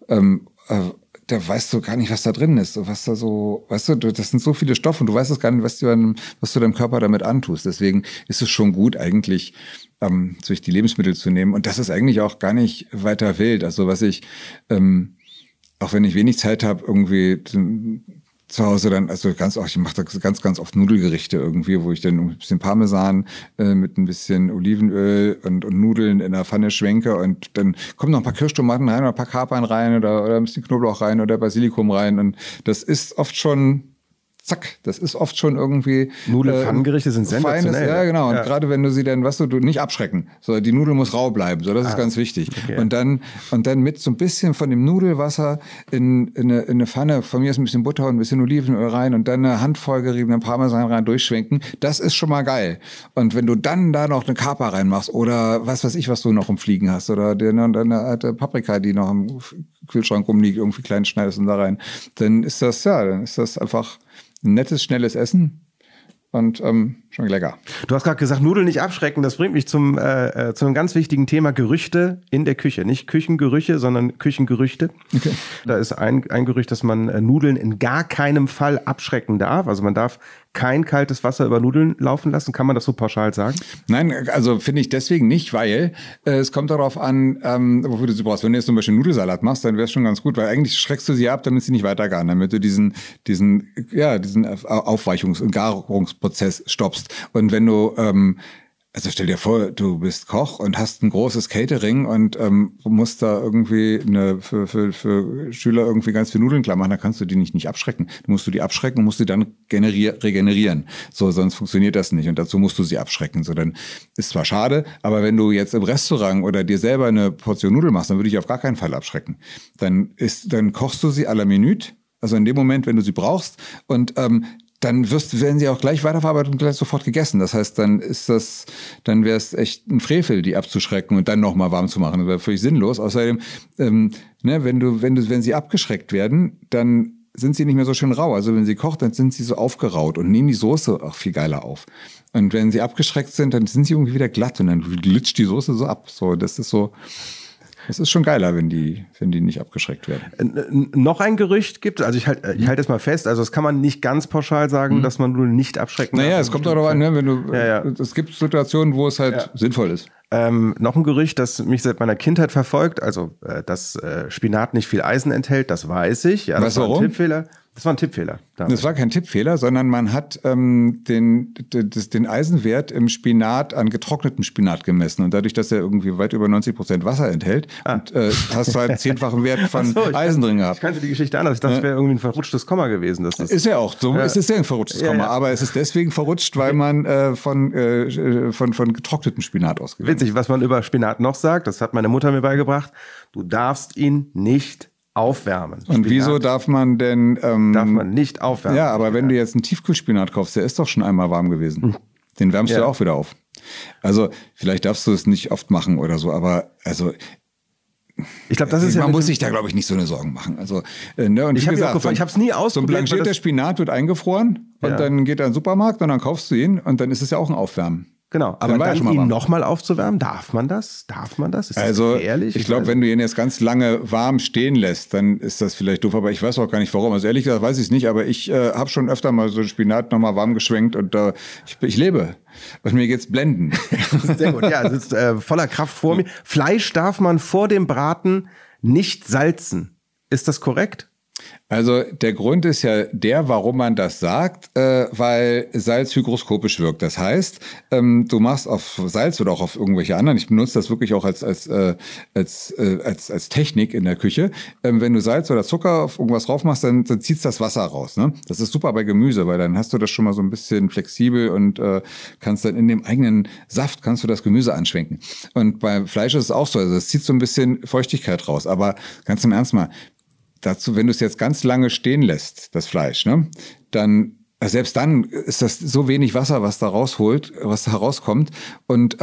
da weißt du gar nicht, was da drin ist. Was da so, weißt du, das sind so viele Stoffe und du weißt es gar nicht, was du deinem Körper damit antust. Deswegen ist es schon gut, eigentlich sich die Lebensmittel zu nehmen. Und das ist eigentlich auch gar nicht weiter wild. Also was ich, auch wenn ich wenig Zeit habe, irgendwie zu Hause dann, also ich mache da ganz oft Nudelgerichte irgendwie, wo ich dann ein bisschen Parmesan mit ein bisschen Olivenöl und Nudeln in der Pfanne schwenke und dann kommen noch ein paar Kirschtomaten rein oder ein paar Kapern rein oder ein bisschen Knoblauch rein oder Basilikum rein und das ist oft schon das ist oft schon irgendwie Nudelpfannengerichte sind sensationell. Feines, ja, genau. Und gerade wenn du sie dann, du nicht abschrecken. So, die Nudel muss rau bleiben. So, das ist ganz wichtig. Okay. Und dann mit so ein bisschen von dem Nudelwasser in eine Pfanne, von mir ist ein bisschen Butter und ein bisschen Olivenöl rein und dann eine Handvoll geriebenen Parmesan rein durchschwenken. Das ist schon mal geil. Und wenn du dann da noch eine Kaper reinmachst oder was weiß ich, was du noch umfliegen hast oder eine alte Paprika, die noch im Kühlschrank rumliegt, irgendwie klein schneidest und da rein, dann ist das einfach ein nettes, schnelles Essen. und schon lecker. Du hast gerade gesagt, Nudeln nicht abschrecken. Das bringt mich zu einem ganz wichtigen Thema, Gerüchte in der Küche. Nicht Küchengerüche, sondern Küchengerüchte. Okay. Da ist ein Gerücht, dass man Nudeln in gar keinem Fall abschrecken darf. Also man darf kein kaltes Wasser über Nudeln laufen lassen. Kann man das so pauschal sagen? Nein, also finde ich deswegen nicht, weil es kommt darauf an, wofür du sie brauchst. Wenn du jetzt zum Beispiel Nudelsalat machst, dann wäre es schon ganz gut, weil eigentlich schreckst du sie ab, damit sie nicht weitergaren, damit du diesen Aufweichungs- und Garungsprozess stoppst. Und wenn du also stell dir vor, du bist Koch und hast ein großes Catering und musst da irgendwie für Schüler irgendwie ganz viel Nudeln klar machen, dann kannst du die nicht abschrecken. Du musst die abschrecken und musst die dann regenerieren. So, sonst funktioniert das nicht und dazu musst du sie abschrecken. So, dann ist zwar schade, aber wenn du jetzt im Restaurant oder dir selber eine Portion Nudeln machst, dann würde ich auf gar keinen Fall abschrecken. Dann kochst du sie à la minute, also in dem Moment, wenn du sie brauchst und dann werden sie auch gleich weiterverarbeitet und gleich sofort gegessen. Das heißt, dann wäre es echt ein Frevel, die abzuschrecken und dann nochmal warm zu machen. Das wäre völlig sinnlos. Außerdem, wenn sie abgeschreckt werden, dann sind sie nicht mehr so schön rau. Also wenn sie kocht, dann sind sie so aufgeraut und nehmen die Soße auch viel geiler auf. Und wenn sie abgeschreckt sind, dann sind sie irgendwie wieder glatt und dann glitscht die Soße so ab. So, das ist so. Es ist schon geiler, wenn die nicht abgeschreckt werden. Noch ein Gerücht gibt, also ich halte es mal fest, also das kann man nicht ganz pauschal sagen, dass man nur nicht abschrecken darf. Naja, es kommt auch darauf an, ne, wenn du, es gibt Situationen, wo es halt sinnvoll ist. Noch ein Gerücht, das mich seit meiner Kindheit verfolgt, also dass Spinat nicht viel Eisen enthält, das weiß ich. Ja, das war ein Tippfehler. Das war ein Tippfehler. Das war kein Tippfehler, sondern man hat den Eisenwert im Spinat an getrocknetem Spinat gemessen. Und dadurch, dass er irgendwie weit über 90% Wasser enthält, hast du halt 10-fachen Wert von Eisen drin gehabt. Ich kannte die Geschichte anders. Ich dachte, es wäre irgendwie ein verrutschtes Komma gewesen. Ist ja auch so. Es ist ja ein verrutschtes Komma. Aber es ist deswegen verrutscht, weil man von getrocknetem Spinat ausgegangen ist. Witzig, was man über Spinat noch sagt, das hat meine Mutter mir beigebracht. Du darfst ihn nicht aufwärmen. Und wieso darf man denn... darf man nicht aufwärmen. Ja, aber wenn du jetzt einen Tiefkühlspinat kaufst, der ist doch schon einmal warm gewesen. Den wärmst du auch wieder auf. Also vielleicht darfst du es nicht oft machen oder so, aber also... Ich glaube, das ist man muss sich da, glaube ich, nicht so eine Sorgen machen. Also, und ich habe es nie ausprobiert. So ein blanchierter Spinat wird eingefroren und dann geht er in den Supermarkt und dann kaufst du ihn und dann ist es ja auch ein Aufwärmen. Genau, aber dann ihn nochmal aufzuwärmen, darf man das? Ist das gefährlich? Ich glaube, wenn du ihn jetzt ganz lange warm stehen lässt, dann ist das vielleicht doof, aber ich weiß auch gar nicht warum. Also ehrlich gesagt weiß ich es nicht, aber ich habe schon öfter mal so Spinat nochmal warm geschwenkt und ich lebe. Und mir geht's blenden. Sehr gut, ja, es ist voller Kraft vor mir. Fleisch darf man vor dem Braten nicht salzen. Ist das korrekt? Also der Grund ist ja warum man das sagt, weil Salz hygroskopisch wirkt. Das heißt, du machst auf Salz oder auch auf irgendwelche anderen, ich benutze das wirklich auch als Technik in der Küche, wenn du Salz oder Zucker auf irgendwas drauf machst, dann zieht das Wasser raus. Ne? Das ist super bei Gemüse, weil dann hast du das schon mal so ein bisschen flexibel und kannst dann in dem eigenen Saft kannst du das Gemüse anschwenken. Und beim Fleisch ist es auch so, also es zieht so ein bisschen Feuchtigkeit raus. Aber ganz im Ernst mal, dazu, wenn du es jetzt ganz lange stehen lässt, das Fleisch, ne, dann, selbst dann ist das so wenig Wasser, was da herauskommt. Und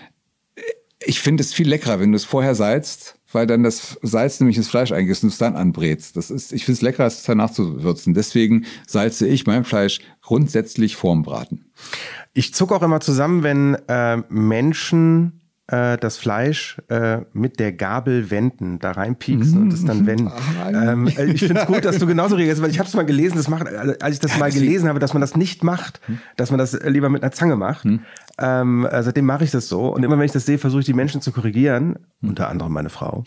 ich finde es viel leckerer, wenn du es vorher salzt, weil dann das Salz nämlich ins Fleisch eingießt und es dann anbrätst. Ich finde es leckerer, als es danach zu würzen. Deswegen salze ich mein Fleisch grundsätzlich vorm Braten. Ich zucke auch immer zusammen, wenn Menschen das Fleisch mit der Gabel wenden, da reinpieksen und es dann wenden. Ich finde es gut, dass du genauso reagierst, weil ich habe es mal gelesen, als ich das mal gelesen habe, dass man das nicht macht, dass man das lieber mit einer Zange macht. Seitdem mache ich das so und immer wenn ich das sehe, versuche ich die Menschen zu korrigieren, unter anderem meine Frau.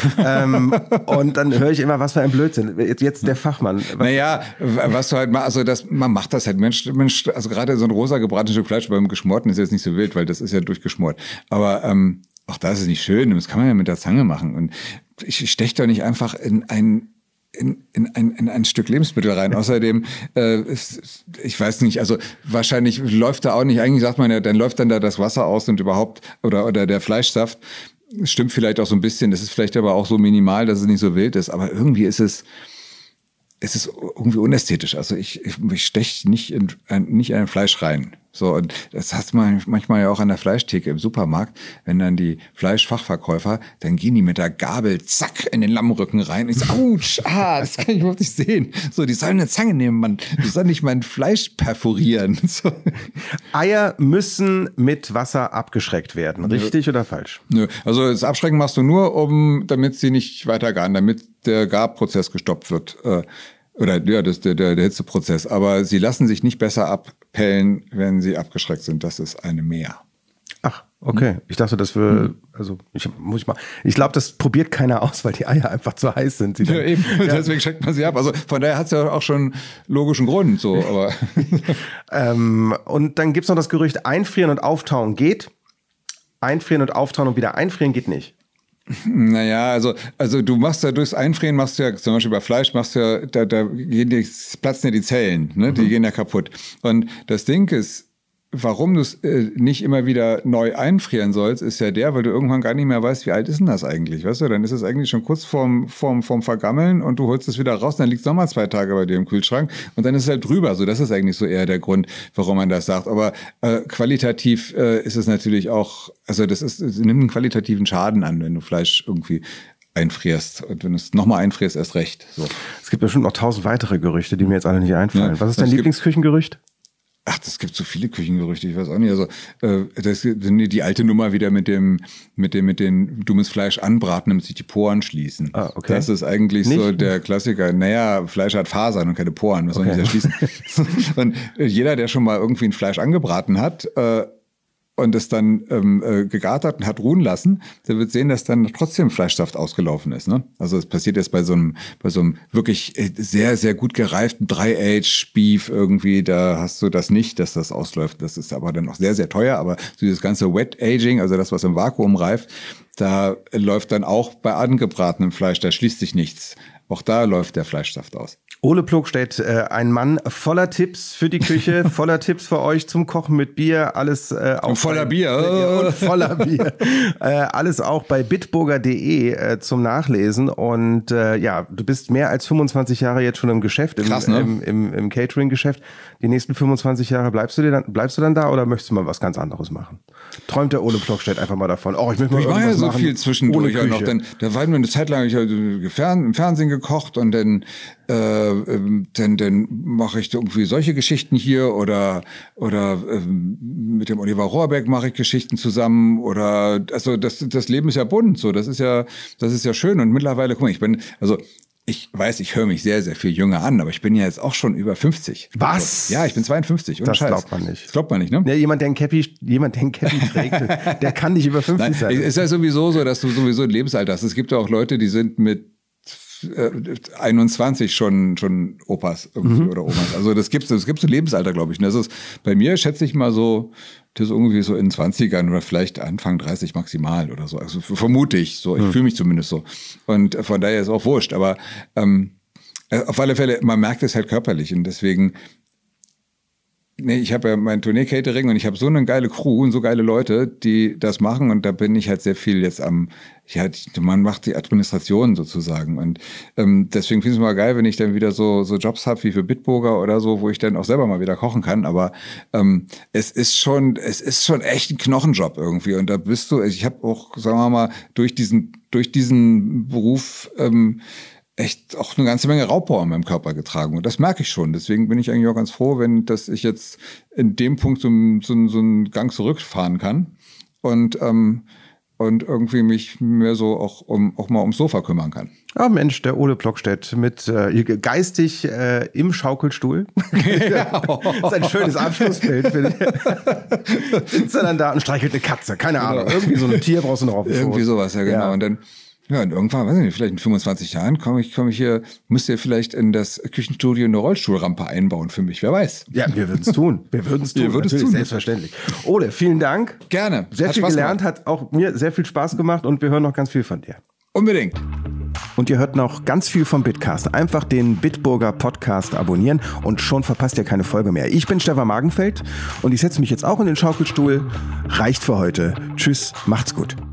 Und dann höre ich immer, was für ein Blödsinn. Jetzt der Fachmann. Naja, was du halt machst, also man macht das halt, Mensch, also gerade so ein rosa gebratenes Stück Fleisch beim Geschmorten ist jetzt nicht so wild, weil das ist ja durchgeschmort. Aber auch da ist es nicht schön, das kann man ja mit der Zange machen. Und ich steche doch nicht einfach in ein Stück Lebensmittel rein. Außerdem, ich weiß nicht, also wahrscheinlich läuft da auch nicht, eigentlich sagt man ja, dann läuft dann da das Wasser aus und überhaupt, oder der Fleischsaft. Stimmt vielleicht auch so ein bisschen, das ist vielleicht aber auch so minimal, dass es nicht so wild ist, aber irgendwie ist es irgendwie unästhetisch. Also ich steche nicht in ein Fleisch rein. So, und das hast du manchmal ja auch an der Fleischtheke im Supermarkt, wenn dann die Fleischfachverkäufer, dann gehen die mit der Gabel, zack, in den Lammrücken rein. Ich so, ouch, das kann ich überhaupt nicht sehen. So, die sollen eine Zange nehmen, Mann. Die sollen nicht mein Fleisch perforieren. So. Eier müssen mit Wasser abgeschreckt werden. Richtig oder falsch? Nö, also das Abschrecken machst du nur, damit sie nicht weiter garen, damit der Garprozess gestoppt wird. Oder ja, der Hitzeprozess. Aber sie lassen sich nicht besser abpellen, wenn sie abgeschreckt sind. Das ist eine Mehr. Ach, okay. Ich dachte, dass wir, ich glaube, das probiert keiner aus, weil die Eier einfach zu heiß sind. Ja, eben. Ja. Deswegen schreckt man sie ab. Also von daher hat es ja auch schon logischen Grund. So, aber und dann gibt's noch das Gerücht, einfrieren und auftauen geht. Einfrieren und auftauen und wieder einfrieren geht nicht. Naja, also du machst ja durchs Einfrieren, machst du ja zum Beispiel bei Fleisch, da platzen ja die Zellen, ne? Die gehen ja kaputt. Und das Ding ist, warum du es nicht immer wieder neu einfrieren sollst, ist ja weil du irgendwann gar nicht mehr weißt, wie alt ist denn das eigentlich, weißt du? Dann ist es eigentlich schon kurz vorm Vergammeln und du holst es wieder raus, dann liegt es nochmal 2 Tage bei dir im Kühlschrank und dann ist es halt drüber. So, das ist eigentlich so eher der Grund, warum man das sagt. Aber qualitativ ist es natürlich auch, also es nimmt einen qualitativen Schaden an, wenn du Fleisch irgendwie einfrierst. Und wenn du es nochmal einfrierst, erst recht. So. Es gibt bestimmt noch 1000 weitere Gerüchte, die mir jetzt alle nicht einfallen. Ja, was ist dein Lieblingsküchengerücht? Ach, das gibt so viele Küchengerüchte, ich weiß auch nicht. Also das sind die alte Nummer wieder mit dem dummes Fleisch anbraten, damit sich die Poren schließen. Ah, okay. Das ist eigentlich nicht so der Klassiker. Naja, Fleisch hat Fasern und keine Poren, was soll ich da schließen? Und jeder, der schon mal irgendwie ein Fleisch angebraten hat, und es dann gegart hat und hat ruhen lassen, der wird sehen, dass dann trotzdem Fleischsaft ausgelaufen ist. Ne? Also es passiert jetzt bei so einem wirklich sehr, sehr gut gereiften Dry-Age-Beef irgendwie, da hast du das nicht, dass das ausläuft. Das ist aber dann auch sehr, sehr teuer. Aber so dieses ganze Wet-Aging, also das, was im Vakuum reift, da läuft dann auch bei angebratenem Fleisch, da schließt sich nichts. Auch da läuft der Fleischsaft aus. Ole Plogstedt, ein Mann voller Tipps für die Küche, voller Tipps für euch zum Kochen mit Bier, alles auch voller Bier. Und voller Bier. Alles auch bei bitburger.de zum Nachlesen. Und du bist mehr als 25 Jahre jetzt schon im Geschäft, krass, ne? im Catering-Geschäft. Die nächsten 25 Jahre bleibst du dann da oder möchtest du mal was ganz anderes machen? Träumt der Ole Plogstedt einfach mal davon? Ich möchte mal ich irgendwas mache ja so machen viel zwischendurch auch noch. Da war eine Zeit lang im Fernsehen gekocht und dann mache ich irgendwie solche Geschichten hier oder mit dem Oliver Rohrbeck mache ich Geschichten zusammen oder also das Leben ist ja bunt, so das ist ja schön und mittlerweile, guck mal, ich weiß, ich höre mich sehr, sehr viel jünger an, aber ich bin ja jetzt auch schon über 50. Was? Ja, ich bin 52. Das glaubt man nicht. Das glaubt man nicht, ne? Ja, jemand, der ein Cappy trägt, der kann nicht über 50 sein. Es ist ja sowieso so, dass du sowieso ein Lebensalter hast. Es gibt ja auch Leute, die sind mit 21 schon Opas irgendwie oder Omas. Also das gibt's ein Lebensalter, glaube ich. Das ist bei mir, schätze ich mal so, das ist irgendwie so in den 20ern oder vielleicht Anfang 30 maximal oder so. Also vermute ich so. Ich fühle mich zumindest so. Und von daher ist auch wurscht. Aber auf alle Fälle, man merkt es halt körperlich. Und deswegen, ich habe ja mein Tournee-Catering und ich habe so eine geile Crew und so geile Leute, die das machen. Und da bin ich halt sehr viel jetzt man macht die Administration sozusagen. Und deswegen finde ich es mal geil, wenn ich dann wieder so Jobs habe wie für Bitburger oder so, wo ich dann auch selber mal wieder kochen kann. Aber es ist schon echt ein Knochenjob irgendwie. Und da bist du, ich habe auch, sagen wir mal, durch diesen Beruf echt auch eine ganze Menge Raubbau in meinem Körper getragen. Und das merke ich schon. Deswegen bin ich eigentlich auch ganz froh, dass ich jetzt in dem Punkt so einen Gang zurückfahren kann und irgendwie mich mehr so auch mal ums Sofa kümmern kann. Ah Mensch, der Ole Plogstedt mit geistig im Schaukelstuhl. Ja. Das ist ein schönes Abschlussbild. Sitzt er dann da und streichelt eine Katze, keine Ahnung. Irgendwie so ein Tier brauchst du noch auf dem Irgendwie Schoß. Sowas, ja genau. Ja. Und dann und irgendwann, weiß ich nicht, vielleicht in 25 Jahren komme ich hier, müsst ihr vielleicht in das Küchenstudio eine Rollstuhlrampe einbauen für mich, wer weiß. Ja, wir würden es tun. Natürlich, selbstverständlich. Ole, vielen Dank. Gerne. Sehr viel gelernt, hat auch mir sehr viel Spaß gemacht und wir hören noch ganz viel von dir. Unbedingt. Und ihr hört noch ganz viel vom Bitcast. Einfach den Bitburger Podcast abonnieren und schon verpasst ihr keine Folge mehr. Ich bin Stefan Magenfeld und ich setze mich jetzt auch in den Schaukelstuhl. Reicht für heute. Tschüss, macht's gut.